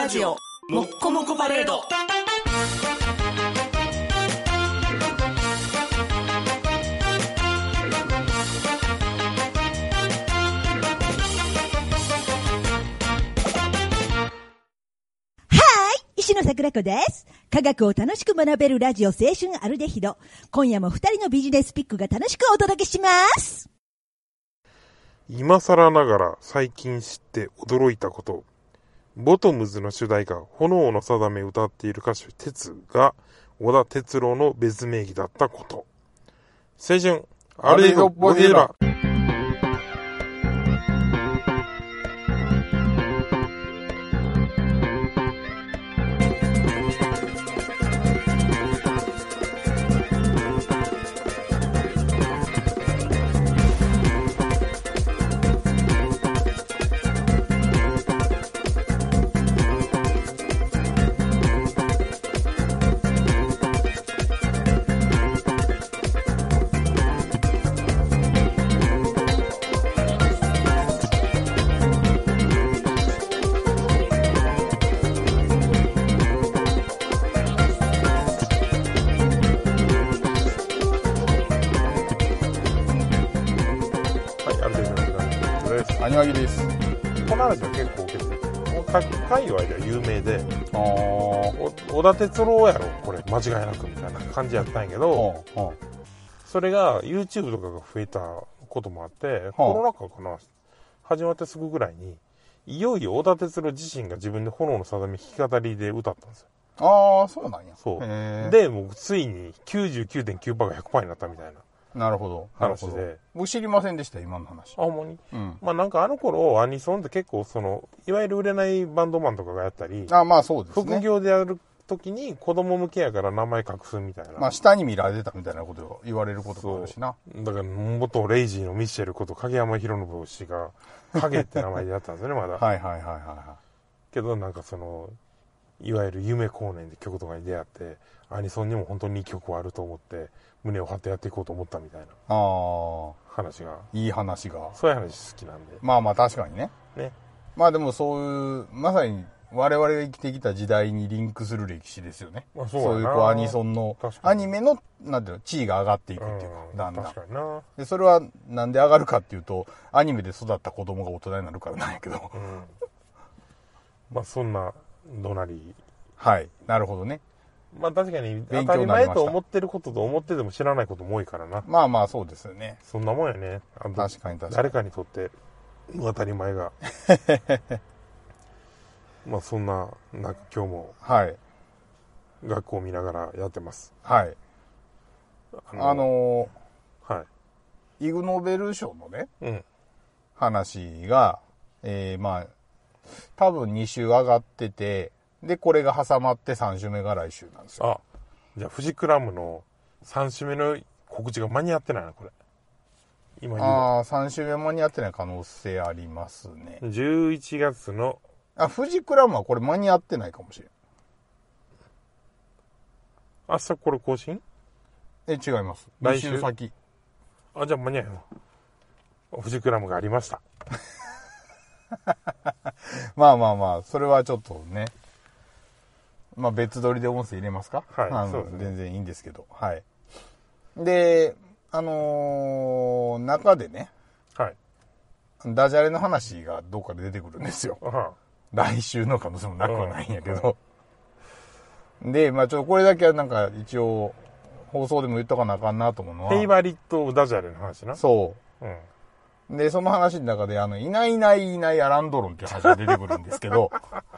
ラジオもっこもこパレード。 石野桜子です。科学を楽しく学べるラジオ青春アルデヒド。今夜も2人のビジネスピックが楽しくお届けします。 今更ながら最近知って驚いたこと。ボトムズの主題歌炎の定め歌っている歌手鉄が小田哲郎の別名義だったこと。青春アルデヒドボヘラ。 アニワギです。 この話は結構受けてる。界隈では有名で、小田哲郎やろこれ間違いなくみたいな感じやったんやけど、それが YouTube とかが増えたこともあって、コロナ禍かな始まってすぐぐらいにいよいよ小田哲郎自身が自分で炎の定め弾き語りで歌ったんですよ。 ああ、そうなんや。 そうでもうついに 99.9% が 100% になったみたいな。 なるほど。 話で。 僕知りませんでした、今の話。 あ、ほんまに、まあなんかあの頃、アニソンって結構いわゆる売れないバンドマンとかがやったり、 まあそうですね。 副業でやる時に子供向けやから名前隠すみたいな。 まあ下に見られてたみたいなことを言われることもあるしな。 だから元レイジーのミッシェルこと影山博信氏が、影って名前でやったんですよね、まだ。 はいはいはいはい。 けどなんかいわゆる夢後年で曲とかに出会って、アニソンにも本当にいい曲はあると思って、胸を張ってやっていこうと思ったみたいな話が。 いい話が。 そういう話好きなんで。 まあまあ確かにね。 ね。 まあでもそういう、まさに我々が生きてきた時代にリンクする歴史ですよね。 まあ、 そういうアニソンの、アニメの、なんていうの、地位が上がっていくっていうか、だんだん。 確かにな。 で、それはなんで上がるかっていうと、アニメで育った子供が大人になるからなんやけど。 まあそんな、どなり。 はい。なるほどね。 まあ確かに当たり前と思ってることと思ってても知らないことも多いからな。 まあまあそうですよね。 そんなもんやね。 確かに確かに。 誰かにとって当たり前が。まあそんな、なんか今日も、 はい。 学校を見ながらやってます。 はい。 はい。 イグノーベル賞のね、話が、まあ、多分2週上がってて、で、これが挟まって3週目が来週なんですよ。 じゃあ、フジクラムの3週目の告知が間に合ってないな、これ。今言う。 3週目間に合ってない可能性ありますね。 11月の。 フジクラムはこれ間に合ってないかもしれん。 明日これ更新？ 違います。来週先。 じゃあ間に合うよ。フジクラムがありました。 まあまあまあ、それはちょっとね。まあ別撮りで音声入れますか？ はい。そうですね。 全然いいんですけど。はい。で、中でね。 はい。 ダジャレの話がどっかで出てくるんですよ。来週の可能性もなくはないんやけど。で、まあちょっとこれだけはなんか一応、放送でも言っとかなあかんなと思うのは。 フェイバリットダジャレの話な。 そう。で、その話の中で、いないいないいないアランドロンっていう話が出てくるんですけど。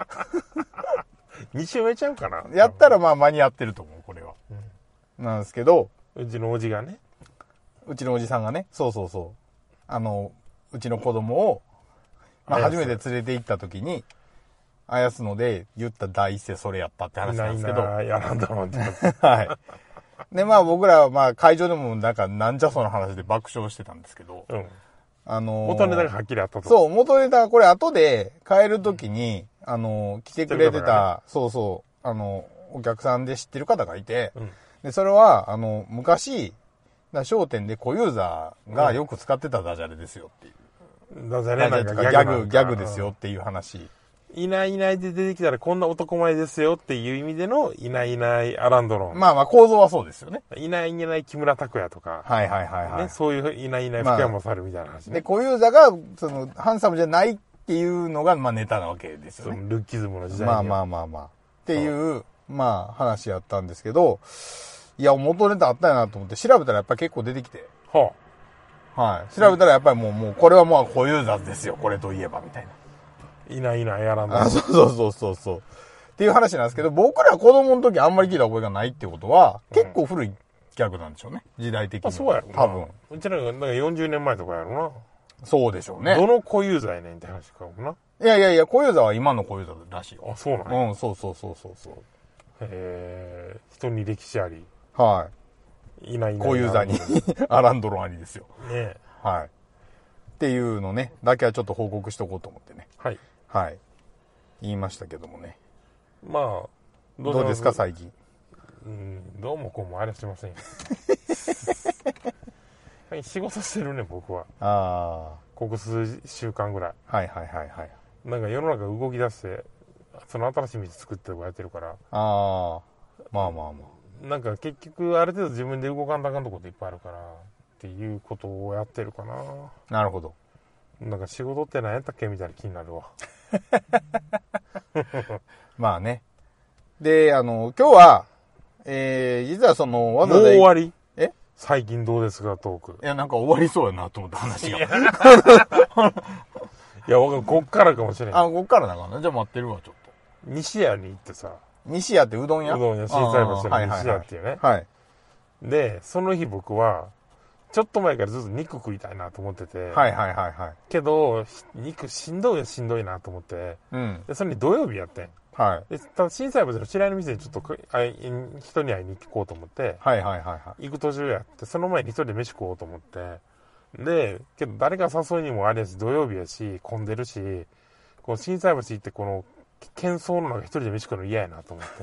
2週目ちゃうかな。 やったらまあ間に合ってると思う、これは。なんですけど。 うちのおじがね。 うちのおじさんがね、そう。うちの子供を、まあ初めて連れて行った時に、あやすので言った第一声それやったって話なんですけど。 いないアランドロンってはい。で、まあ僕らはまあ会場でもなんじゃその話で爆笑してたんですけど。 元ネタがはっきりあったと。 そう、元ネタがこれ後で帰る時に、来てくれてた、お客さんで知ってる方がいて、で、それは、昔、商店で小ユーザーがよく使ってたダジャレですよっていう。 ダジャレなんかギャグですよっていう話。 いないいないで出てきたらこんな男前ですよっていう意味でのいないいないアランドロン。 まあまあ構造はそうですよね。 いないいない木村拓哉とか。 はいはいはいはい。 ね、そういういないいない福山猿みたいな話ね。 で、小遊三が、ハンサムじゃないっていうのが、まあネタなわけですよね。 ルッキズムの時代に。 まあ。っていう、まあ話やったんですけど、いや、元ネタあったよなと思って調べたらやっぱり結構出てきて。 はあ。はい。調べたらやっぱりもう、これはもう小遊三ですよ、これといえば、みたいな。 いないいないアランドロン。 あ、そう。っていう話なんですけど、僕ら子供の時あんまり聞いた覚えがないってことは、結構古いギャグなんでしょうね。時代的に。 そうやろな。 多分。 うちらがなんか40年前とかやろな。 そうでしょうね。 どの小遊三やねんって話かもな。 いや、小遊三は今の小遊三らしいよ。 あ、そうなんや。 うん、そう。 人に歴史あり。 はい。 いないいない。 小遊三にアランドロンありですよ。 ねはい。っていうのね、だけはちょっと報告しとこうと思ってね。 はい。 はい。言いましたけどもね。 まあ、 どうですか、最近。 どうもこうもあれしてませんよ。仕事してるね、僕は。 ああ。 ここ数週間ぐらい。 はい。 なんか世の中動き出して、その新しい道作ってやってるから。 ああ。まあ。 なんか結局ある程度自分で動かんとあかんとこっていっぱいあるから、っていうことをやってるかな。 なるほど。 なんか仕事って何やったっけみたいな気になるわ。 まあね。で、今日は、実はわざわざ。 もう終わり？ え？ 最近どうですか、トーク。 いや、なんか終わりそうやなと思った話が。 いや、僕こっからかもしれん。 こっからなんかな。じゃあ待ってるわ、ちょっと。 西屋に行ってさ。 西屋ってうどん屋？ うどん屋、心斎橋の西屋っていうね。 はい。 で、その日僕は、ちょっと前からずっと肉食いたいなと思ってて。 はい。 けど、肉しんどいなと思って。 うん。 で、それに土曜日やってん。 はい。 で、ただ心斎橋の知り合いの店にちょっと人に会いに行こうと思って。 はい。 行く途中やって、その前に一人で飯食おうと思って。で、けど誰か誘いにもあれやし、土曜日やし、混んでるし、この心斎橋行ってこの、喧騒の中一人で飯食うの嫌やなと思って。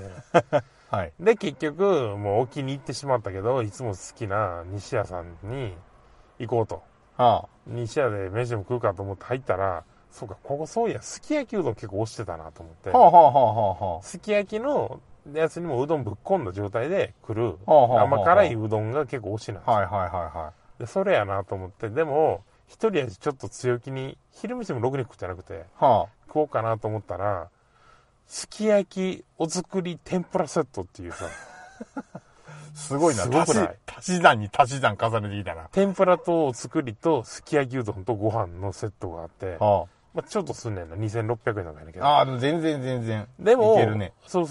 はい。 で、結局、もう沖に行ってしまったけど、いつも好きな西屋さんに行こうと。 はあ。 西屋で飯でも食うかと思って入ったら、そうか、ここそういや、すき焼きうどん結構推してたなと思って。 はあ。 すき焼きのやつにもうどんぶっこんだ状態で来る、 はあ。 甘辛いうどんが結構推しなんですよ。 はい。 で、それやなと思って、でも、一人味ちょっと強気に、昼飯もろくに食ってなくて、 はあ。 食おうかなと思ったら、すき焼きお作り天ぷらセットっていうさ。 すごいな。 すごくない？ 足し算に足し算重ねてきたな。 天ぷらとお作りとすき焼きうどんとご飯のセットがあって、 はあ。 まあ、ちょっとすんねんな。2600円なんかやねんけど。 ああ、でも全然。 でも、 いけるね。 そう。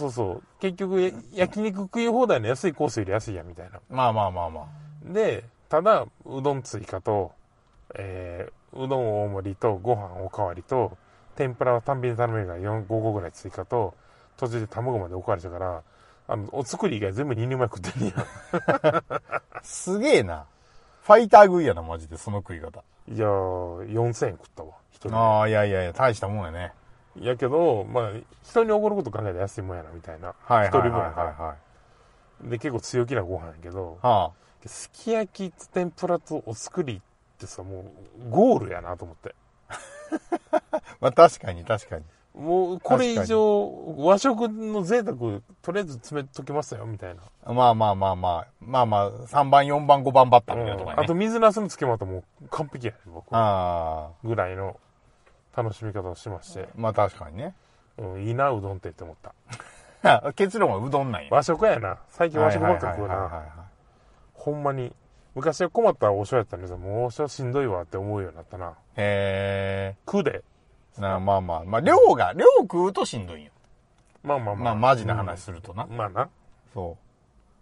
結局、焼肉食い放題の安いコースより安いや、みたいな。 まあ。 で、ただ、うどん追加と、うどん大盛りとご飯おかわりと、天ぷらは単品で頼めるから5個ぐらい追加と、途中で卵までおかわりしたから、お作り以外全部2人前食ってんねや。 すげえな。ファイター食いやな、マジで、その食い方。 いやー、4000円食ったわ、一人で。 ああ、いや、大したもんやね。 やけど、まあ、人におごること考えたら安いもんやな、みたいな。 はい。 一人分やから。で、結構強気なご飯やけど、 はあ。 すき焼き天ぷらとお作りってさ、もう、ゴールやなと思って。 まあ、確かに。 もう、これ以上、和食の贅沢、とりあえず詰めときますよ、みたいな。 まあ、3番、4番、5番バッターみたいなとこやね。 あと、水なすの漬物とも完璧やね、僕。 ああ。 ぐらいの楽しみ方をしまして。 まあ、確かにね。 いいな、うどんってって思った。 結論はうどんなんや。 和食やな。最近和食ばっか食うな。ほんまに。昔は困ったら王将やったんですけど、もう王将しんどいわって思うようになったな。 へえ。 食うで。 まあ、量食うとしんどいんよ。 まあ、 マジな話するとな。 まあな。 そう。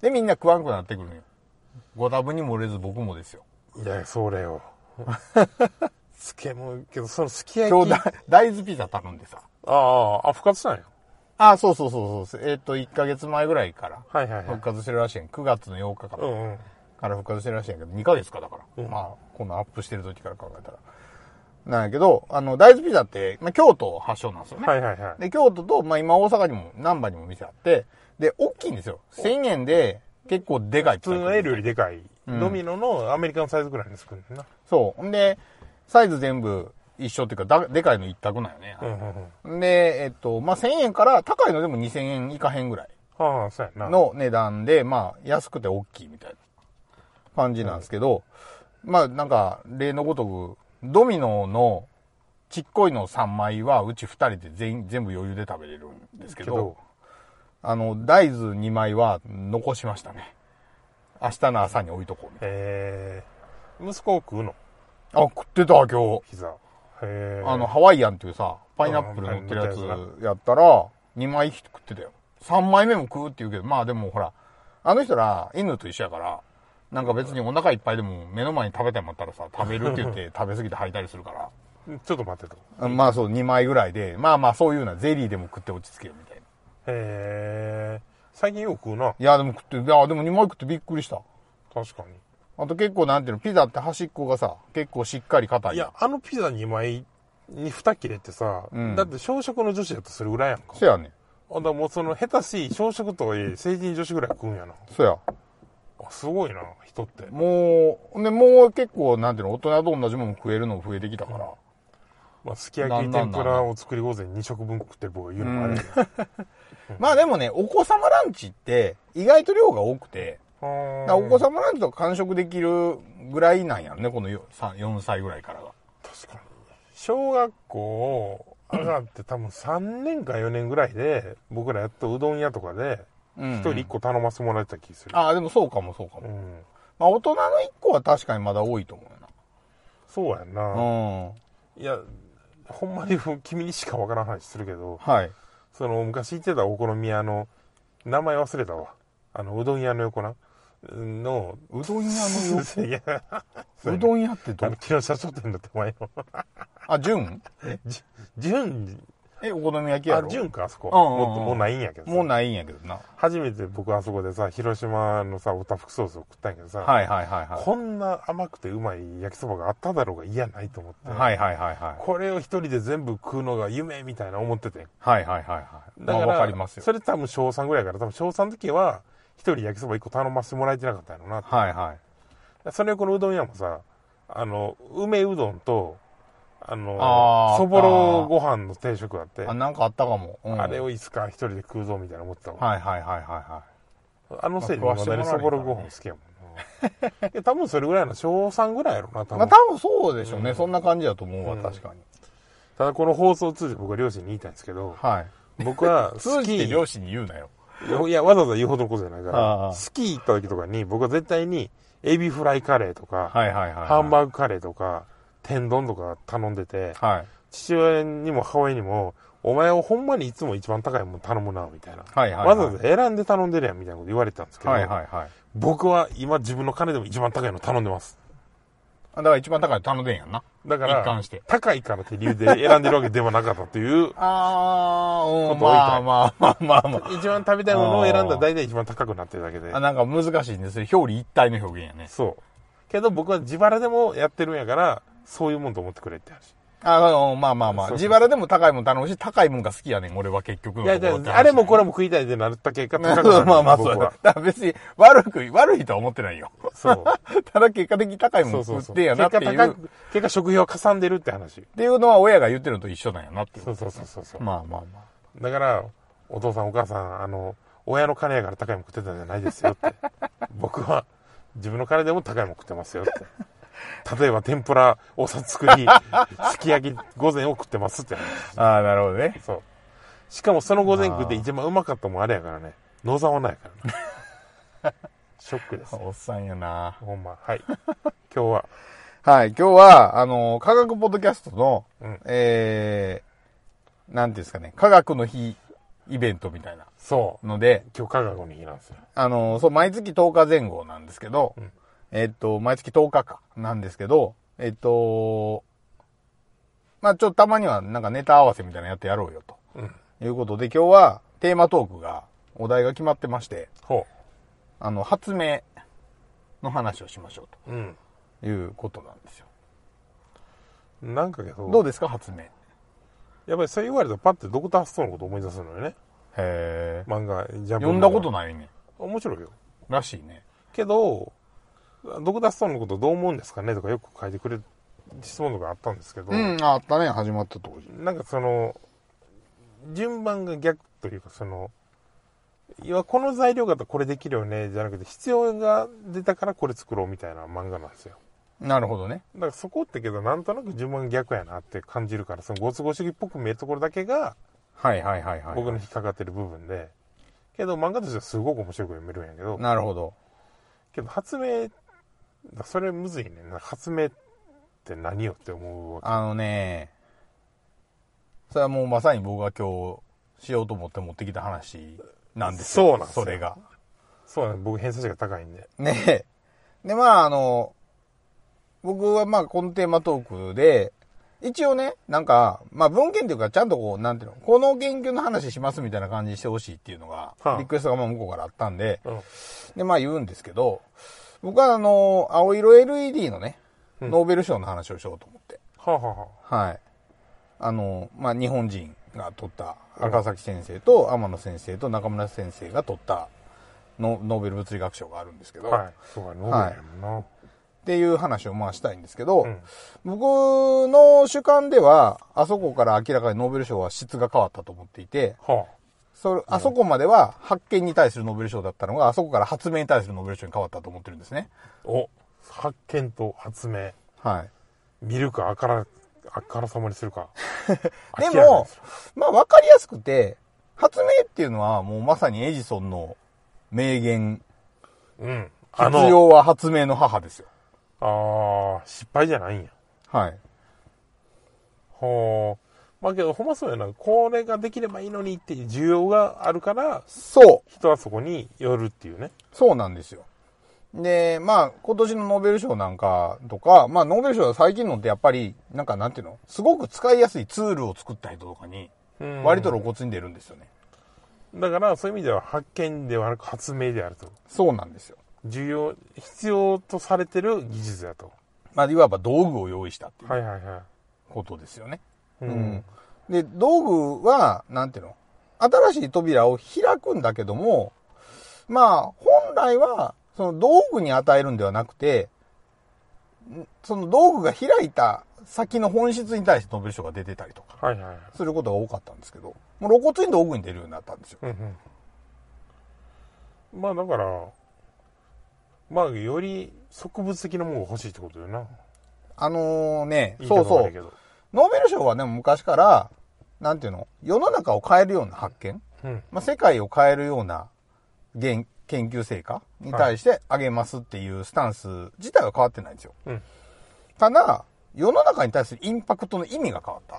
で、みんな食わんくなってくるんよ。ご多分に漏れず僕もですよ。 いや、それよ。漬物、けど、そのすき焼き。 今日大豆ピザ頼んでさ。 復活したんよ。 そう。1ヶ月前ぐらいから。 はい。 復活してるらしいん。9月の8日から。から復活してるらしいんやけど、2ヶ月かだから。まあ、このアップしてる時から考えたら。なんやけど、大豆ピザって、まあ、京都発祥なんですよね。 はい。 で、京都と、まあ、今大阪にも、難波にも店あって、で、大きいんですよ。1000円で、結構でかい。 普通の L よりでかい。ドミノのアメリカンサイズぐらいに作るんだな。 そう。んで、サイズ全部一緒っていうか、でかいの一択なんよね。で、まあ、1000円から高いのでも2000円いかへんぐらいの値段で、まあ、安くて大きいみたいな感じなんですけど、まあ、なんか、例のごとく、ドミノのちっこいの3枚は、うち2人で全部余裕で食べれるんですけど、大豆2枚は残しましたね。明日の朝に置いとこうみたいな。息子食うの？ あ、食ってた、今日。 ピザ。 ハワイアンっていうさ、パイナップル乗ってるやつやったら、2枚食ってたよ。3枚目も食うって言うけど、まあでもほら、あの人ら犬と一緒やから、なんか別にお腹いっぱいでも目の前に食べてもらったらさ、食べるって言って食べ過ぎて吐いたりするから。 ちょっと待ってと。 まあそう、2枚ぐらいで、まあまあそういうな、ゼリーでも食って落ち着けよみたいな。 最近よく食うな。 いや、でも食って、いや、でも2枚食ってびっくりした。 確かに。 あと結構なんていうの、ピザって端っこがさ、結構しっかり硬い。 いや、あのピザ2枚に2切れってさ、だって小食の女子だとそれぐらいやんか。 そやね。 だからもうその下手しい小食とはいえ成人女子ぐらい食うんやな。 そや。 すごいな、人って。 もう結構なんていうの、大人と同じもの食えるの増えてきたから。 まあ、すき焼き天ぷらを作り午前2食分食ってる僕が言うのもあれやけど。 まあでもね、お子様ランチって意外と量が多くて、お子様ランチとか完食できるぐらいなんやね、この 4歳ぐらいからが。 確かに。小学校上がって多分3年か4年ぐらいで、僕らやっとうどん屋とかで、一人1個頼ませてもらえた気する。 ああ、でもそうかも。まあ大人の1個は確かにまだ多いと思うよな。 そうやんな。いや、ほんまに君にしかわからん話するけど、 はい。 その昔行ってたお好み屋の、名前忘れたわ。うどん屋の横な。 うどん屋の横いや、 うどん屋ってどこ？ 木下書店の手前の。 あ、純？お好み焼きやろ？ 純か、あそこ。もうないんやけどさ。 もうないんやけどな。 初めて僕あそこでさ、広島のさ、オタフクソースを食ったんやけどさ、こんな甘くてうまい焼きそばがあっただろうが嫌ないと思って。これを一人で全部食うのが夢みたいな思ってて。 だから、わかりますよ。 それ多分小3ぐらいから、多分小3の時は、一人焼きそば1個頼ませてもらえてなかったんやろなって。それをこのうどん屋もさ、梅うどんと、そぼろご飯の定食あって。 なんかあったかも。 あれをいつか一人で食うぞみたいな思ってたわ。 あのせいでまだにそぼろご飯好きやもんな。多分それぐらいの小3ぐらいやろな、多分。 まあ多分そうでしょうね。そんな感じだと思うわ、確かに。 ただこの放送を通じて僕は両親に言いたいんですけど、僕は通じて両親に言うなよ。 いや、わざわざ言うほどのことじゃないから、スキー行った時とかに僕は絶対にエビフライカレーとか、ハンバーグカレーとか、天丼とか頼んでて、父親にも母親にも、お前をほんまにいつも一番高いもの頼むな、みたいな。わざわざ選んで頼んでるやん、みたいなこと言われてたんですけど、僕は今自分の金でも一番高いの頼んでます。 だから一番高いの頼んでんやんな。 だから、高いからって理由で選んでるわけではなかったという、 まあ。 一番食べたいものを選んだら大体一番高くなってるだけで。 なんか難しいんですよ。表裏一体の表現やね。 そう。けど僕は自腹でもやってるんやから、そういうもんと思ってくれって話。 自腹でも高いもん頼むし、高いもんが好きやねん、俺は結局の。 いや、あれもこれも食いたいってなった結果高くなる。 そうだ。だから別に悪いとは思ってないよ。そう。ただ結果的に高いもん食ってやなっていう。 結果食費はかさんでるって話。 っていうのは親が言ってるのと一緒なんやなっていう。 そう。 だから、お父さんお母さん、親の金やから高いもん食ってたんじゃないですよって。僕は自分の金でも高いもん食ってますよって。例えば天ぷらを作り、すき焼き御膳を食ってますって話。 なるほどね。 そう。しかもその御膳食って一番うまかったもんあれやからね。野沢菜やからね。ショックです、 おっさんやな。 ほんま。はい。今日は。 今日は、科学ポッドキャストの、なんていうんですかね、科学の日イベントみたいな。 そう。 ので、 今日科学の日なんですよ。 毎月10日前後なんですけど、毎月10日かなんですけど、まあちょっとたまにはなんかネタ合わせみたいなのやってやろうよと。いうことで今日はテーマトークが、お題が決まってまして、発明の話をしましょうと。いうことなんですよ。 なんかけど。 どうですか、発明。 やっぱりそう言われたらパッてドクターストーンのこと思い出すのよね。漫画、ジャンプ。 読んだことないね。 面白いよ。 らしいね。 けど、ドクターストーンのことどう思うんですかねとかよく書いてくれ質問とかあったんですけど。 あったね、始まった当時。 なんか順番が逆というか、要はこの材料がこれできるよね、じゃなくて、必要が出たからこれ作ろうみたいな漫画なんですよ。 なるほどね。 だからそこってけど、なんとなく順番が逆やなって感じるから、そのご都合主義っぽく見えるところだけが、 はい。 僕の引っかかってる部分で、けど漫画としてはすごく面白く読めるんやけど、 なるほど。 けど発明、それむずいね。発明って何よって思うわけ。 それはもうまさに僕が今日しようと思って持ってきた話なんですよ。そうなんですよ。 それが。 そうなんです。僕偏差値が高いんで。 ねえ。で、僕はこのテーマトークで、一応ね、なんか、文献っていうかちゃんとこの研究の話しますみたいな感じにしてほしいっていうのが、リクエストが向こうからあったんで、で、言うんですけど、僕は青色 LED のね、ノーベル賞の話をしようと思って。はい。日本人が取った赤崎先生と天野先生と中村先生が取ったノーベル物理学賞があるんですけど、 はい。そうか、ノーベルやもんな。はいっていう話をしたいんですけど、僕の主観では、あそこから明らかにノーベル賞は質が変わったと思っていて、あそこまでは発見に対するノーベル賞だったのが、あそこから発明に対するノーベル賞に変わったと思ってるんですね。 発見と発明。 はい。 見るか、あからさまにするか。 でも、わかりやすくて、発明っていうのはもうまさにエジソンの名言。必要は発明の母ですよ。 失敗じゃないんや。 はい。 けど、ほんまそうやな。これができればいいのにっていう需要があるから、 そう。 人はそこに寄るっていうね。 そうなんですよ。で、今年のノーベル賞なんかとか、ノーベル賞は最近のってやっぱり、すごく使いやすいツールを作った人とかに、割と露骨に出るんですよね。 だから、そういう意味では発見ではなく発明であると。 そうなんですよ。 必要とされてる技術だと。 いわば道具を用意したっていうことですよね。で、道具は、新しい扉を開くんだけども、本来は、その道具に与えるんではなくて、その道具が開いた先の本質に対してノーベル賞が出てたりとか、することが多かったんですけど、もう露骨に道具に出るようになったんですよ。 だから、より植物的なものが欲しいってことだよな。 そうそう。ノーベル賞はね、昔から、世の中を変えるような発見、世界を変えるような研究成果に対してあげますっていうスタンス自体は変わってないんですよ。ただ、世の中に対するインパクトの意味が変わった。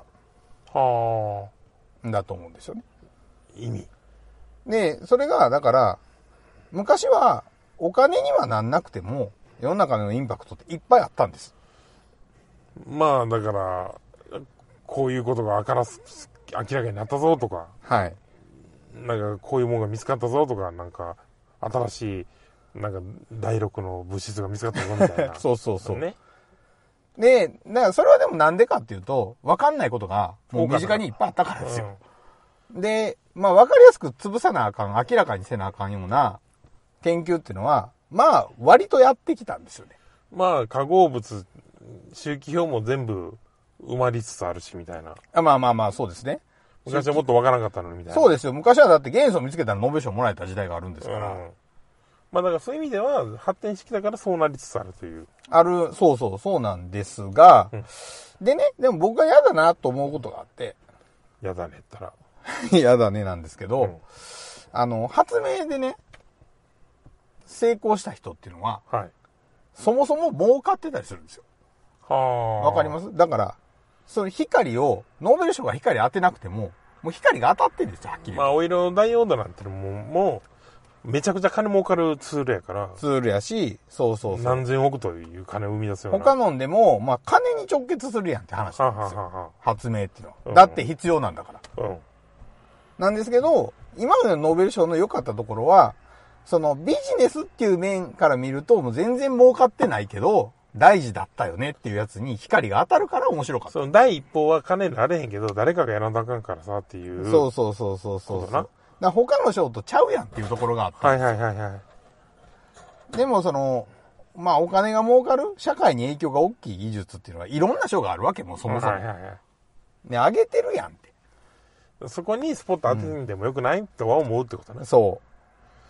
だと思うんですよね。 意味。 で、それが、だから、昔はお金にはなんなくても、世の中のインパクトっていっぱいあったんです。 だから、こういうことが明らかになったぞとか、こういうものが見つかったぞとか、新しい、第6の物質が見つかったぞみたいな。 そう。ね。で、だからそれはでもなんでかっていうと、わかんないことが、もう身近にいっぱいあったからですよ。で、わかりやすく潰さなあかん、明らかにせなあかんような研究っていうのは、割とやってきたんですよね。 化合物、周期表も全部埋まりつつあるし、みたいな。 そうですね。 昔はもっとわからなかったのに、みたいな。 そうですよ。昔はだって元素を見つけたらノーベル賞もらえた時代があるんですから。 だからそういう意味では、発展してきたからそうなりつつあるという。 そうなんですが、でね、でも僕が嫌だなと思うことがあって。 嫌だねったら。 嫌だねなんですけど、発明でね、成功した人っていうのは、そもそも儲かってたりするんですよ。わかります？だから、その光を、ノーベル賞が光当てなくても、もう光が当たってるんですよ、はっきり。 お色ダイオードなんてのもう、めちゃくちゃ金儲かるツールやから。 ツールやし、そう。 何千億という金を生み出すような。 他のんでも、金に直結するやんって話なんですよ。発明っていうのは。だって必要なんだから。なんですけど、今までのノーベル賞の良かったところは、そのビジネスっていう面から見ると、もう全然儲かってないけど、大事だったよねっていうやつに光が当たるから面白かった。 その第一報は金になれへんけど、誰かがやらなあかんからさっていう。 そう。他の賞とちゃうやんっていうところがあった。 はい。 でもまあお金が儲かる、社会に影響が大きい技術っていうのは、いろんな賞があるわけも、そもそも。 はいはいはい。 ね、上げてるやんって。 そこにスポット当ててみてもよくない、とは思うってことね。 そう。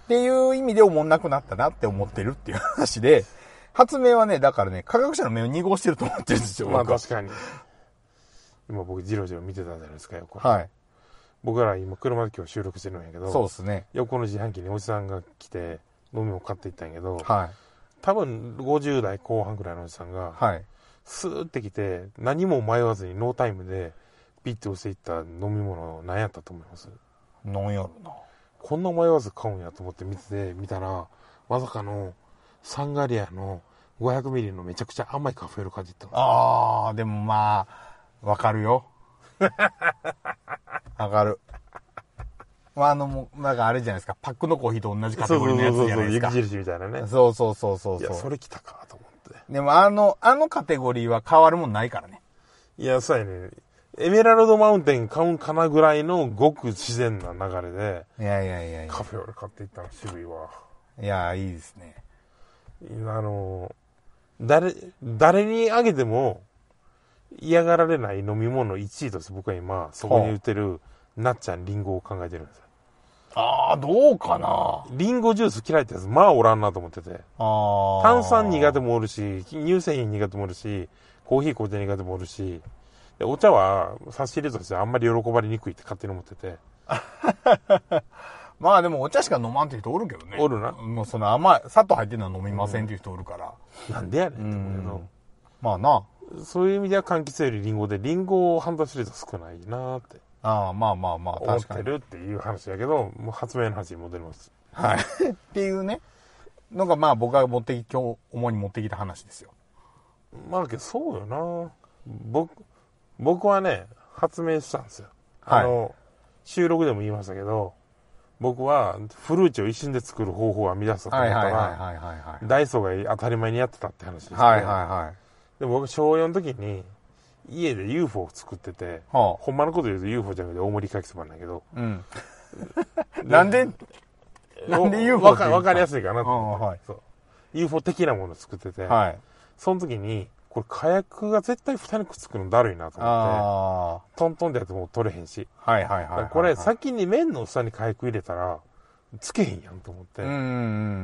っていう意味で思んなくなったなって思ってるっていう話で、発明はね、だからね、科学者の目を濁してると思ってるんですよ。 まあ確かに。今僕、ジロジロ見てたじゃないですか、横。 はい。 僕ら今、車で今日収録してるんやけど、 そうですね。 横の自販機におじさんが来て、飲みを買っていったんやけど、 はい。 多分50代後半くらいのおじさんが、 はい。 スーって来て、何も迷わずにノータイムで、ピッて押していった飲み物、何やったと思います？ 飲んやろな。 こんな迷わず買うんやと思って見たら、まさかの、サンガリアの500ミリのめちゃくちゃ甘いカフェオレ買っていったの。 ああ、でもまあ、わかるよ。わかる。まあもう、なんかあれじゃないですか、パックのコーヒーと同じカテゴリーのやつじゃないですか。 雪印みたいなね。 そうそうそうそう。 いや、それ来たかと思って。 でもあのカテゴリーは変わるもんないからね。 いや、そうやね。エメラルドマウンテン買うんかなぐらいのごく自然な流れで、 いや。 カフェオレ買っていったら渋いわ。 いや、いいですね。 誰にあげても嫌がられない飲み物1位として僕は今、そこに売ってるなっちゃんリンゴを考えてるんですよ。 ああ、どうかな。 リンゴジュース嫌いってやつ、まあおらんなと思ってて。炭酸苦手もおるし、乳製品苦手もおるし、コーヒー紅茶苦手もおるし、でお茶は差し入れとしてあんまり喜ばれにくいって勝手に思ってて。 まあでもお茶しか飲まんっていう人おるけどね。 おるな。 もうその甘い、砂糖入ってるのは飲みませんっていう人おるから。 なんでやねんって思うけど。 まあな。 そういう意味では柑橘よりリンゴで、リンゴを半出し入れたら少ないなーって。 ああ、まあ、 思ってるっていう話やけど、もう発明の話に戻ります。 はい。っていうね、のがまあ僕が今日主に持ってきた話ですよ。 まあけどそうよな。僕はね、発明したんですよ。 はい。 収録でも言いましたけど、僕はフルーチェを一瞬で作る方法を編み出したと思ったら、ダイソーが当たり前にやってたって話ですね。で僕小4の時に家で UFO を作ってて、ほんまのこと言うと UFO じゃなくて大盛りかきそばなんだけど、 なんで UFO ってわかりやすいかなと思って、そう UFO 的なものを作ってて、その時にこれ火薬が絶対2人くっつくのだるいなと思って、トントンってやっても取れへんし、これ先に麺の下に火薬入れたらつけへんやんと思って、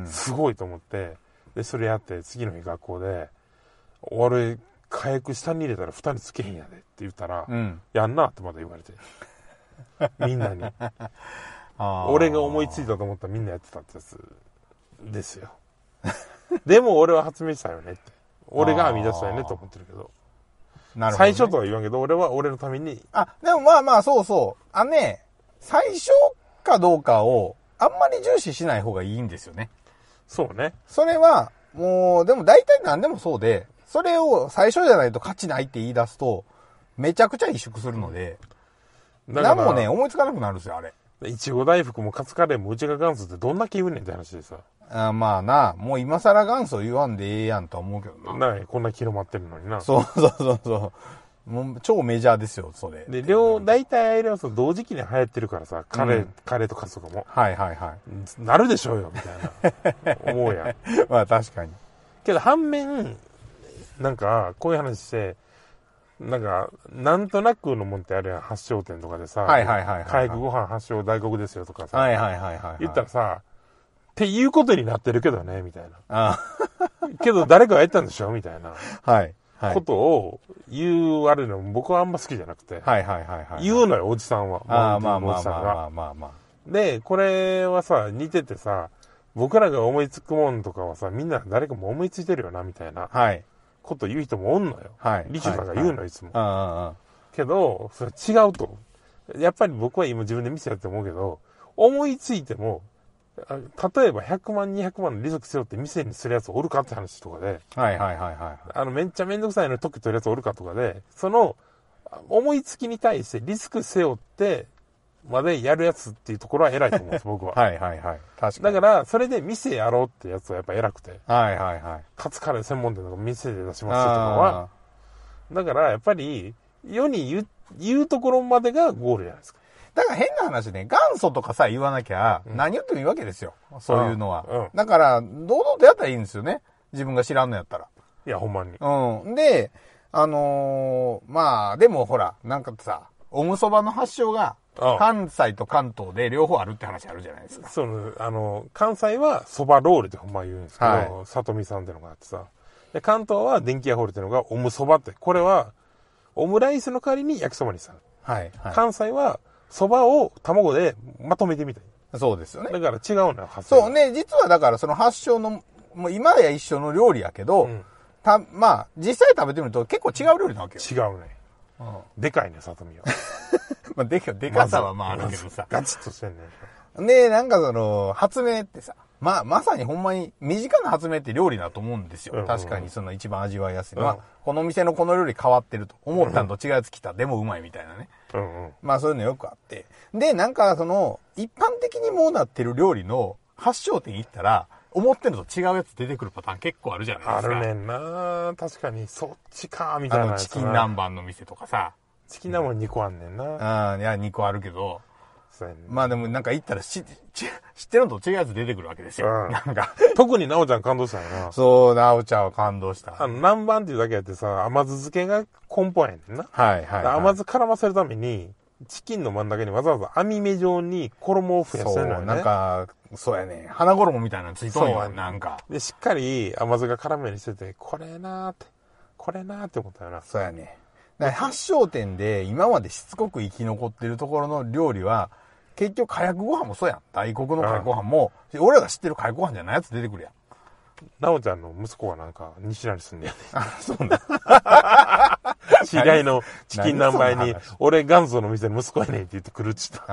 すごいと思って、でそれやって次の日学校で、俺火薬下に入れたら2人つけへんやでって言ったら、やんなってまだ言われて、みんなに俺が思いついたと思ったらみんなやってたってやつですよ。でも俺は発明したよねって、俺が編み出したよねと思ってるけど、なるほどね、最初とは言わんけど俺は俺のために。 でもまあそうそう。最初かどうかをあんまり重視しない方がいいんですよね。 そうね。それはもうでも大体何でもそうで、それを最初じゃないと価値ないって言い出すとめちゃくちゃ萎縮するので、何もね思いつかなくなるんですよあれ。 いちご大福もカツカレーもうちが元祖ってどんだけ言うねんって話でさ。 まあな、もう今更元祖言わんでええやんとは思うけどな。 こんな広まってるのにな。 そう。もう超メジャーですよ、それ。 で、大体あれは同時期に流行ってるからさ、カレーとカツとかも。なるでしょうよ、みたいな。思うやん。 まあ確かに。 けど反面、なんか、こういう話して、なんとなくのもんってあるやん、発祥店とかでさ、海外ご飯発祥大国ですよとかさ、言ったらさ、っていうことになってるけどね、みたいな。けど誰かがやったんでしょみたいな。ことを言われるのも僕はあんま好きじゃなくて。言うのよ、おじさんは。で、これはさ、似ててさ、僕らが思いつくもんとかはさ、みんな誰かも思いついてるよな、みたいな。こと言う人もおんのよ。リチュさんが言うの、いつも。けど、それ違うと。やっぱり僕は今自分で店やって思うけど、思いついても、例えば100万、200万の利息背負って店にするやつおるかって話とかで、めっちゃめんどくさいのに特許取るやつおるかとかで、その、思いつきに対してリスク背負ってまでやるやつっていうところは偉いと思うんです、僕は。確かに。だから、それで店やろうってやつはやっぱ偉くて。カツカレー専門店とか店で出しますとかは、だからやっぱり、世に言うところまでがゴールじゃないですか。 だから変な話ね、元祖とかさ言わなきゃ、何言ってもいいわけですよ。そういうのは。だから、堂々とやったらいいんですよね。 自分が知らんのやったら。 いや、ほんまに。 うん。で、まあ、でもほら、なんかさ、おむそばの発祥が、関西と関東で両方あるって話あるじゃないですか。 関西は蕎麦ロールってほんま言うんですけど、里見さんってのがあってさ。で、関東は電気屋ホールってのがおむそばって、これは、オムライスの代わりに焼きそばにした。 はい。 関西は、蕎麦を卵でまとめてみたい。 そうですよね。 だから違うのよ、 発祥。そうね、実はだからその発祥の、もう今や一緒の料理やけど、まあ、実際食べてみると結構違う料理なわけよ。 違うね。でかいね、里見は。 まあ、でかさはまああるけどさ。 ガチッとしてんね。 で、なんかその、発明ってさ、まさにほんまに身近な発明って料理だと思うんですよ。確かにその一番味わいやすいのは、この店のこの料理変わってると。思ったんと違うやつ来た。でもうまいみたいなね。まあそういうのよくあって。で、なんかその、一般的にもうなってる料理の発祥点行ったら、思ってるのと違うやつ出てくるパターン結構あるじゃないですか。 あるねんな。確かに、そっちか、みたいな。 チキン南蛮の店とかさ。 チキン南蛮2個あんねんな。 いや、2個あるけど。まあでもなんか言ったら知ってるのと違うやつ出てくるわけですよ。なんか。 特になおちゃん感動したよな。 そう、なおちゃんは感動した。 南蛮っていうだけやってさ、甘酢漬けが根本やねんな。甘酢絡ませるために、チキンの真ん中にわざわざ網目状に衣を増やしてるのよね。 なんか、そうやね。花衣みたいなのついとんよ、なんか。 で、しっかり甘酢が絡むようにしてて、これなーって思ったよな。 そうやね。発祥点で今までしつこく生き残ってるところの料理は、結局火薬ご飯もそうやん。大国の火薬ご飯も、俺らが知ってる火薬ご飯じゃないやつ出てくるやん。 なおちゃんの息子はなんか、西成に住んでやね。 そうだ。 知り合いのチキン南蛮に、俺元祖の店の息子やねんって言ってくるっちった。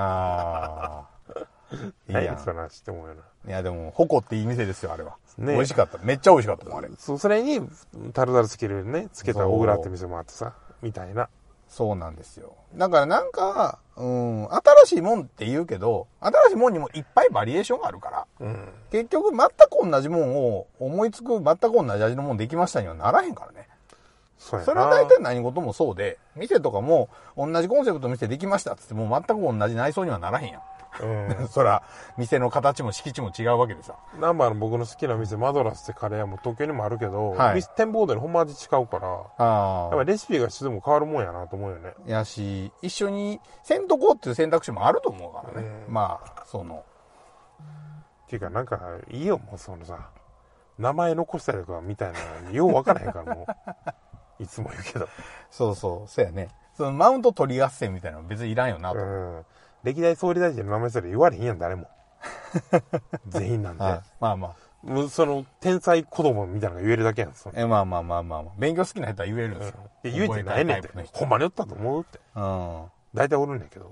いいやん。そんな話って思うよな。 いやでも、矛っていい店ですよ、あれは。ね、美味しかった。めっちゃ美味しかったもん、あれ。 そう、それに、タルタルつけるね、つけた小倉って店もあってさ、みたいな。 そうなんですよ。だからなんか、新しいもんって言うけど、新しいもんにもいっぱいバリエーションがあるから、結局全く同じもんを思いつく、全く同じ味のもんできましたにはならへんからね。それは大体何事もそうで、店とかも同じコンセプトの店できましたって言っても全く同じ内装にはならへんやん。そら、店の形も敷地も違うわけでさ。 ナンバーの僕の好きな店、マドラスってカレー屋も東京にもあるけど、店舗でほんま味違うから、やっぱレシピが一つでも変わるもんやなと思うよね。 やし、一緒にせんとこうっていう選択肢もあると思うからね。まあ、 っていうかなんか、いいよ、もうそのさ、名前残したりとかみたいな、ようわからへんからもう、いつも言うけど。 そうやね。そのマウント取り合戦みたいなの別にいらんよなと。 歴代総理大臣の名前すら言われへんやん、誰も。全員なんで。 まあまあ。 もうその、天才子供みたいなのが言えるだけやんす。 まあ。勉強好きな人は言えるんですよ。 言えてないねんって。ほんまにおったと思うって。大体おるんねんけど。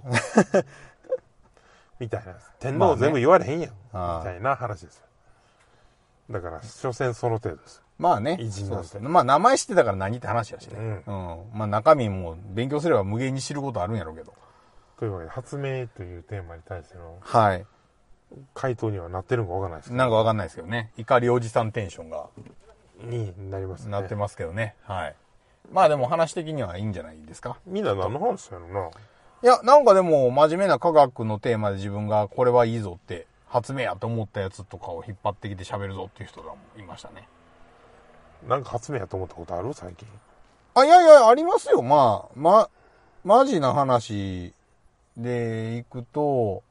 みたいな。天皇全部言われへんやん。みたいな話ですよ。だから、所詮その程度です。 まあね。 偉人なんですよ。 まあ名前知ってたから何って話やしね。まあ中身も勉強すれば無限に知ることあるんやろうけど。 というわけで、発明というテーマに対しての、回答にはなってるのかわかんないですけど。 なんかわかんないですけどね。怒りおじさんテンションが。 になりますね。 なってますけどね。はい。まあでも話的にはいいんじゃないですか。 みんな何の話やろな。 いや、なんかでも真面目な科学のテーマで自分がこれはいいぞって、発明やと思ったやつとかを引っ張ってきて喋るぞっていう人がいましたね。 なんか発明やと思ったことある最近。 いや、ありますよ。マジな話でいくと、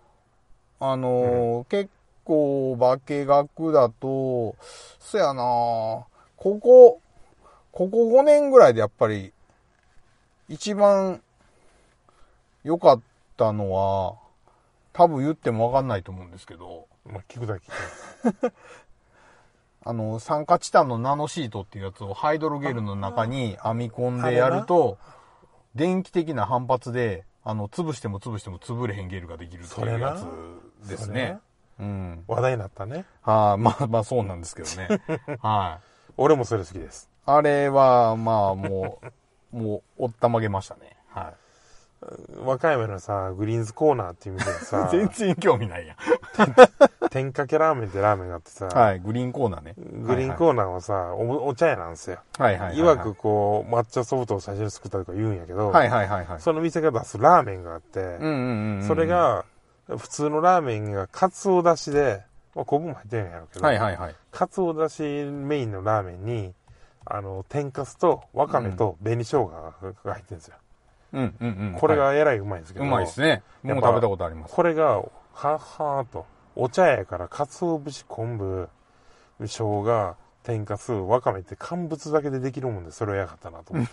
結構化学だと、そやなここ5年ぐらいでやっぱり、一番良かったのは、多分言ってもわかんないと思うんですけど。 聞くだけ聞く。 酸化チタンのナノシートっていうやつをハイドロゲルの中に編み込んでやると、電気的な反発で、潰しても潰れへんゲルができるっていうやつですね。 話題になったね。 まあそうなんですけどね。 俺もそれ好きです。 あれは、まあもう、おったまげましたね。 和歌山のさ、グリーンズコーナーっていう店でさ、 全然興味ないやん。 天かけラーメンってラーメンがあってさ、 グリーンコーナーね。 グリーンコーナーはさ、お茶屋なんですよ。いわくこう、抹茶ソフトを最初に作ったとか言うんやけど、その店が出すラーメンがあって、それが、普通のラーメンがカツオ出しで、 まあ、昆布も入ってるんやろうけど、 はいはいはい。 かつおだしメインのラーメンに、天かすとわかめと紅生姜が入ってるんですよ。 うんうんうん。 これがえらいうまいんですけど。 うまいですね。僕も食べたことあります。 これが、はっはーと、お茶やから、かつお節、昆布、生姜、天かす、わかめって乾物だけでできるもんで、それをやがったなと思って。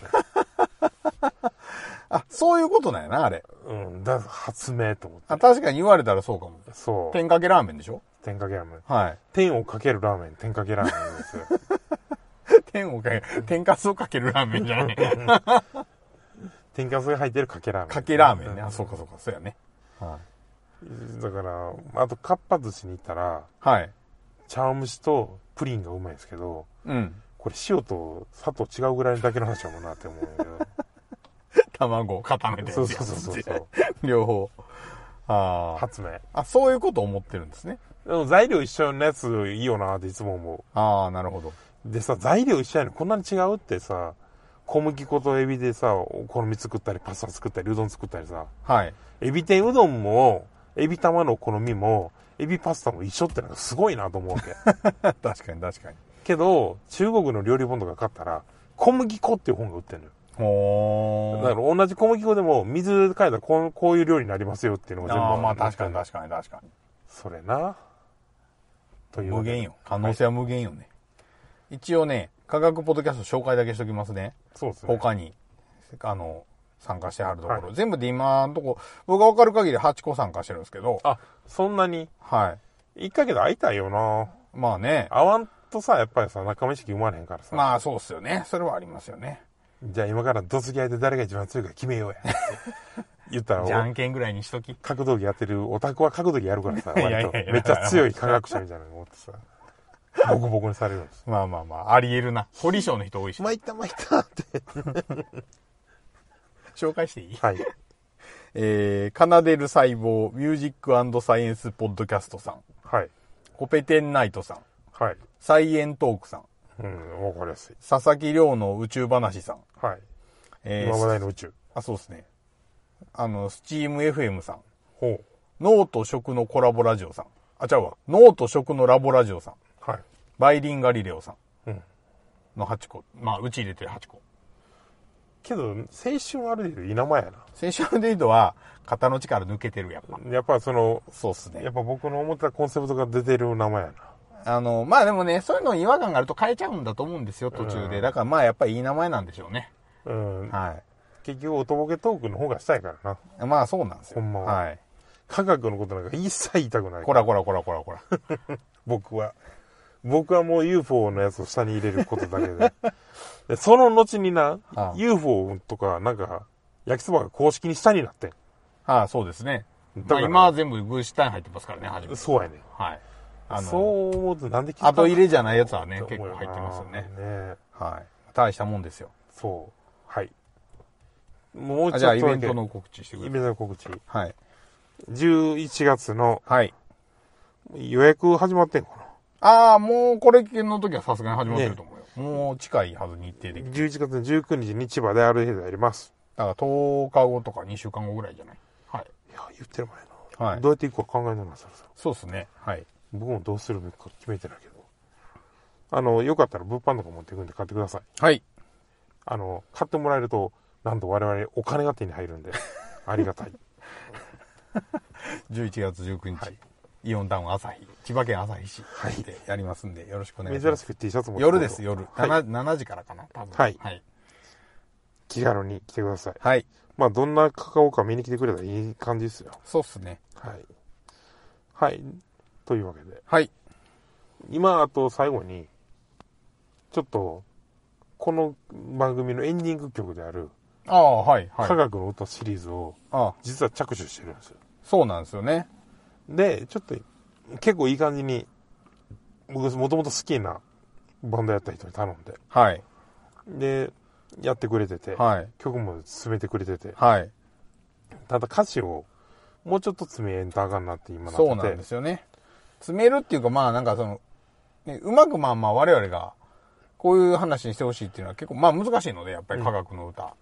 あ、そういうことなんやな、あれ。 うん、発明と思って。 あ、確かに言われたらそうかも。 そう。 天かけラーメンでしょ？ 天かけラーメン。 はい。 天をかけるラーメン、天かけラーメンですよ。 天かすをかけるラーメンじゃない。 天かすが入ってるかけラーメン。 かけラーメンね。あ、そうかそうか、そうやね。はだから、あと、かっぱ寿司に行ったら、 はい。 茶碗蒸しとプリンがうまいですけど、 うん。 これ塩と砂糖違うぐらいだけの話だもんなって思うんだけど。 卵を固めて。 そうそうそう。 両方。ああ。 発明。 あ、そういうことを思ってるんですね。 でも材料一緒のやついいよなっていつも思ああ、なるほど。 う。でさ、材料一緒やのにこんなに違うってさ、小麦粉とエビでさ、お好み作ったり、パスタ作ったり、うどん作ったりさ、 はい。 エビ天うどんも、エビ玉のお好みも、エビパスタも一緒ってのがすごいなと思うわけ。 確かに確かに。 けど、中国の料理本とか買ったら、小麦粉っていう本が売ってるのよ。 ほー。 だから同じ小麦粉でも、水変えたらこういう料理になりますよっていうのが全部。 ああ、まあ確かに確かに確かに。 それな。という。 無限よ。可能性は無限よね。一応ね、科学ポッドキャスト紹介だけしときますね。 そうですね。 他に、参加してはるところ。はい、全部で今のとこ、僕がわかる限り8個参加してるんですけど。 あ、そんなに？ はい。 1ヶ月会いたいよな。 まあね。 会わんとさ、やっぱりさ、仲間意識生まれへんからさ。 まあそうっすよね。それはありますよね。 じゃあ今からどつき合いで誰が一番強いか決めようや。言ったら。 じゃんけんぐらいにしとき。 格闘技やってるオタクは格闘技やるからさ、割と。めっちゃ強い科学者みたいなの思ってさ。ボコボコにされるんです。 まあまあまあ、あり得るな。堀章の人多いし。 参ったって。 紹介していい？ はい。 奏でる細胞ミュージック&サイエンスポッドキャストさん。 はい。 コペテンナイトさん。 はい。 サイエントークさん。 うん、わかりやすい。 佐々木亮の宇宙話さん。 はい。今話題の宇宙。 あ、そうですね。スチーム FM さん。 ほう。 脳と食のコラボラジオさん。あ、ちゃうわ。脳と食のラボラジオさん。 はい。 バイリンガリレオさん。 うん。 の8個。まあ、うち入れて8個。 けど、青春アルデヒドいい名前やな。 青春アルデヒドは、肩の力抜けてる、やっぱ。 やっぱそうっすね。 やっぱ僕の思ったコンセプトが出てる名前やな。 まあでもね、そういうの違和感があると変えちゃうんだと思うんですよ、途中で。だからまあやっぱりいい名前なんでしょうね。 うん。 はい。 結局、おとぼけトークの方がしたいからな。 まあそうなんですよ。 ほんまは。 はい。 科学のことなんか一切言いたくない。 こら。 僕はもう UFO のやつを下に入れることだけで。でその後にな、UFO とかなんか、焼きそばが公式に下になってん。 ああ、そうですね。まあ今は全部グーシュタイン入ってますからね、初めて。 そうやね。 はい。 そう思うとなんで気づかな後入れじゃないやつはね、結構入ってますよね。はい。大したもんですよ。 そう。はい。もうちょっとじゃあイベントの告知してください。 イベントの告知。 はい。 11月の、 はい。 予約始まってんかな。 ああ、もうこれの時はさすがに始まってると思うよ。もう近いはず、日程的に。 11月の19日に千葉でアルデヒドやります。 だから10日後とか2週間後ぐらいじゃない？はい。 いや、言ってる前な。 はい。 どうやって行くか考えながらさ。 そうですね。はい。 僕もどうするか決めてないけど。よかったら物販とか持っていくんで買ってください。 はい。 買ってもらえると、なんと我々お金が手に入るんで、ありがたい。 11月19日。はい。イオンタウン朝日、千葉県旭市でやりますんで、よろしくお願いします。 珍しく T シャツも夜です、夜。 はい、 7時からかな、多分。 はい。はい。気軽に来てください。 はい。 まあ、どんなカカオか見に来てくれたらいい感じですよ。 そうっすね。 はい。はい。というわけで。 はい。 今、あと最後に、ちょっと、この番組のエンディング曲である、 はい、はい。 科学の歌シリーズを、実は着手してるんですよ。 そうなんですよね。 で、ちょっと、結構いい感じに、僕もともと好きなバンドやった人に頼んで。 はい。 で、やってくれてて、 はい。 曲も進めてくれてて。 はい。 ただ歌詞を、もうちょっと詰めんとあかんなって今なってて。 そうなんですよね。詰めるっていうか、まあなんかね、うまくまあ我々が、こういう話にしてほしいっていうのは結構、まあ難しいので、やっぱり科学の歌って。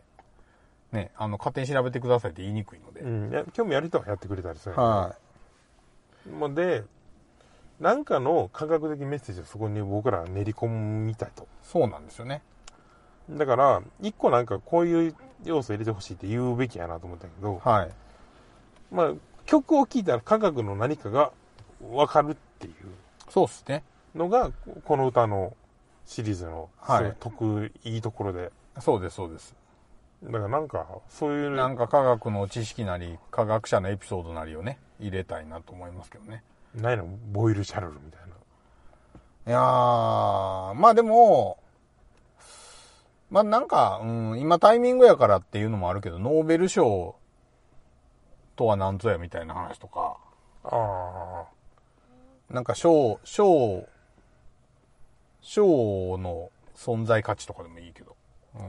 ね、勝手に調べてくださいって言いにくいので。 うん。興味ある人はやってくれたりする。 はい。 で、 なんかの科学的メッセージをそこに僕らは練り込みたいと。 そうなんですよね。 だから、一個なんかこういう要素入れてほしいって言うべきやなと思ったけど、 はい。 まあ、曲を聴いたら科学の何かがわかるっていうそうっすね。 のが、この歌のシリーズのいいところで。 そうです、そうです。 だからなんか、そういう。 なんか科学の知識なり、科学者のエピソードなりをね、入れたいなと思いますけどね。 ないのボイルシャルルみたいな。 いやー、まあでも、まあなんか、今タイミングやからっていうのもあるけど、ノーベル賞とは何ぞやみたいな話とか、なんか賞の存在価値とかでもいいけど。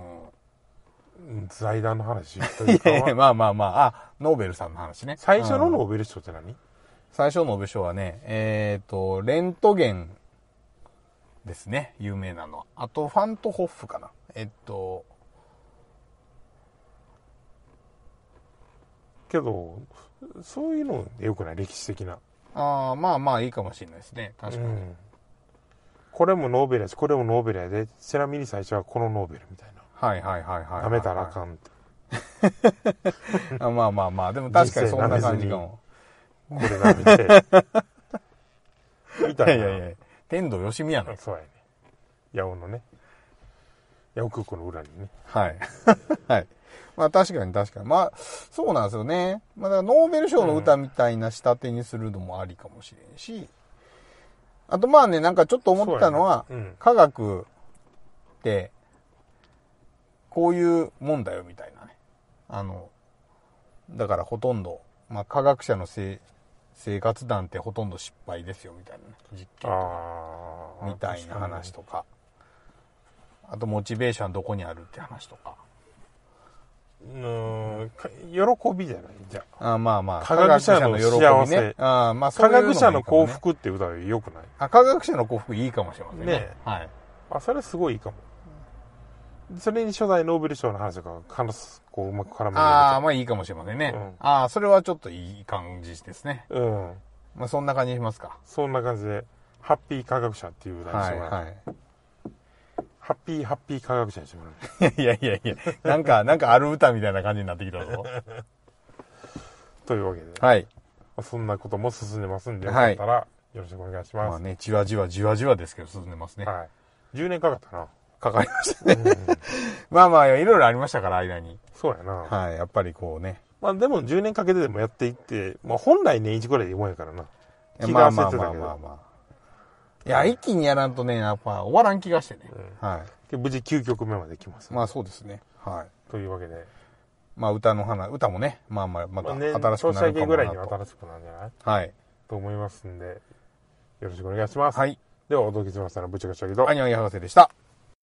財団の話というかいやまあまあまあ、ノーベルさんの話ね。 最初のノーベル賞って何？ 最初のノーベル賞はね、レントゲンですね、有名なのは。あと、ファントホッフかな。 けど、そういうのよくない？歴史的な。 まあまあいいかもしれないですね。確かに。 これもノーベルやし、これもノーベルやで、ちなみに最初はこのノーベルみたいな。 はいはいはいはい。 舐めたらあかんって。 まあまあまあ、でも確かにそんな感じかも。 これ舐めて。みたいな。 いや、天童よしみやな。 そうやね。八尾のね。八尾空港の裏にね。 はい。はい。まあ確かに。まあ、そうなんですよね。まあだからノーベル賞の歌みたいな仕立てにするのもありかもしれんし。あとまあね、なんかちょっと思ったのは、科学って、こういうもんだよみたいなね。だからほとんど、まあ科学者の生活なんてほとんど失敗ですよみたいな、ね、実験とかみたいな話とか。あとモチベーションどこにあるって話とか。 喜びじゃないじゃあ。まあまあ。 科学者の幸せ。 ね、まあそういうのもいいかもね。科学者の幸福って歌は良くない？ 科学者の幸福いいかもしれませんね。 ね。はい。それすごいいいかも。それに初代ノーベル賞の話とかこううまく絡める。 まあいいかもしれませんね。それはちょっといい感じですね。まあそんな感じしますか。 そんな感じで、ハッピー科学者っていう題にしてもらう。はい。ハッピー科学者にしてもらう。 いや。なんかある歌みたいな感じになってきたぞ。 というわけで。 はい。 そんなことも進んでますんで、よかったらよろしくお願いします。 まあね、じわじわですけど進んでますね。 はい。10年かかったな。 かかりましたね。まあまあ、いろいろありましたから、間に。 そうやな。 はい、やっぱりこうね。 まあでも10年かけてでもやっていって、まあ本来年1くらいでいいもんやからな。 気が焦ってたけど。いや、一気にやらんとね、やっぱ終わらん気がしてね。 はい。無事9曲目まで来ます。 まあそうですね。はい。 というわけで。 まあ歌もね、また新しくなるかもなと。 年明けぐらいに新しくなるんじゃない？ はい。 と思いますんで、よろしくお願いします。 はい。 ではお届けしましたら、ぶちかしゃぎと。 アニワ博士でした。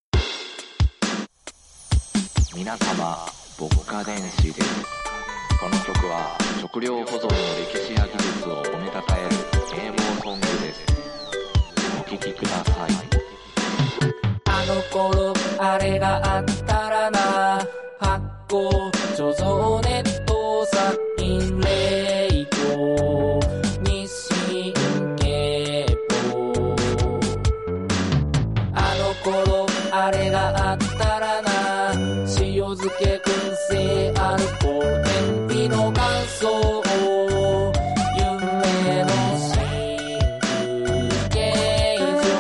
皆様、牧歌電子です。この曲は食料保存の歴史や技術を褒めたたえる啓蒙ソングです。お聴きください。 あの頃あれがあったらな、発酵貯蔵ネット殺菌冷凍日清経法。あの頃あれがあったらな、塩漬け燻製アルコール天日の乾燥夢の真空形状。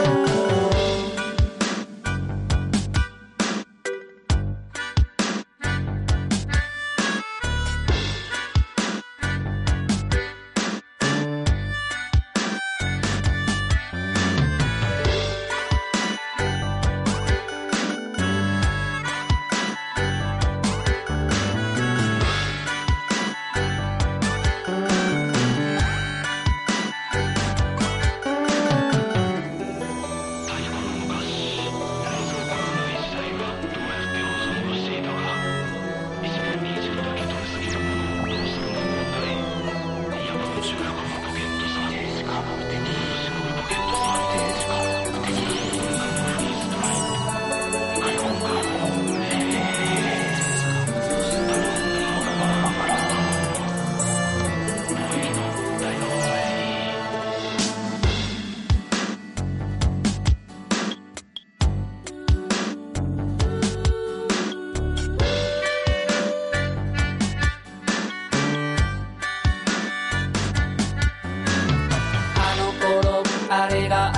あれが